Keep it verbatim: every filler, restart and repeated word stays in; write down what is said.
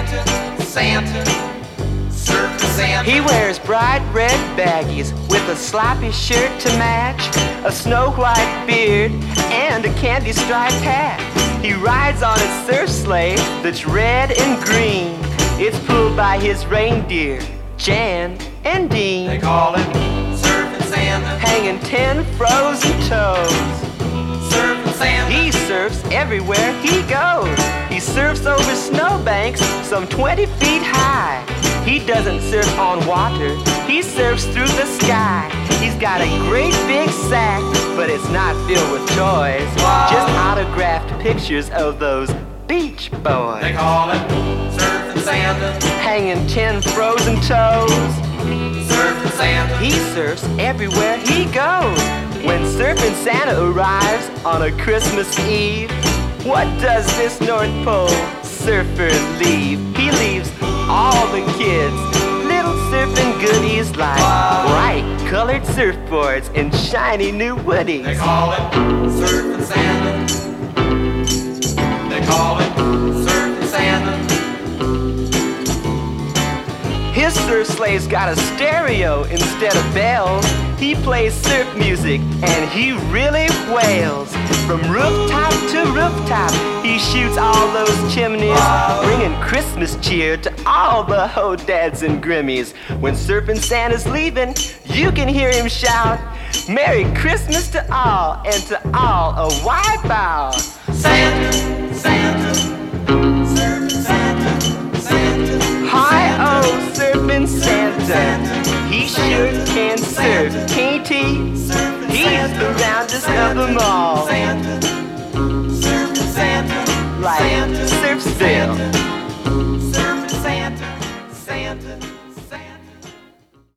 Santa, Santa, surfing Santa. He wears bright red baggies with a sloppy shirt to match, a snow white beard, and a candy striped hat. He rides on a surf sleigh that's red and green. It's pulled by his reindeer, Jan and Dean. They call him Surfing Santa, hanging ten frozen toes. Surfing Santa. He surfs everywhere he goes. He surfs over snowbanks some twenty feet high. He doesn't surf on water, he surfs through the sky. He's got a great big sack, but it's not filled with toys. Wow. Just autographed pictures of those Beach Boys. They call him Surfing Santa, hanging ten frozen toes. Surfing Santa. He surfs everywhere he goes. When Surfing Santa arrives on a Christmas Eve, what does this North Pole surfer leave? He leaves all the kids little surfing goodies like wow. bright colored surfboards and shiny new woodies. They call it Surfing Santa. They call it Surfing Santa. His surf sleigh's got a stereo instead of bells. He plays surf music and he really wails. From rooftop to rooftop, he shoots all those chimneys, wow. bringing Christmas cheer to all the ho-dads and grimmies. When Surfing Santa's leaving, you can hear him shout, Merry Christmas to all, and to all a wipeout. Santa, Santa, Surfing Santa, Santa. Hi-oh, Surfing Santa, he sure can surf, can't he? He's the roundest of them all, Santa, Surfing Santa, like Santa, Surf Still.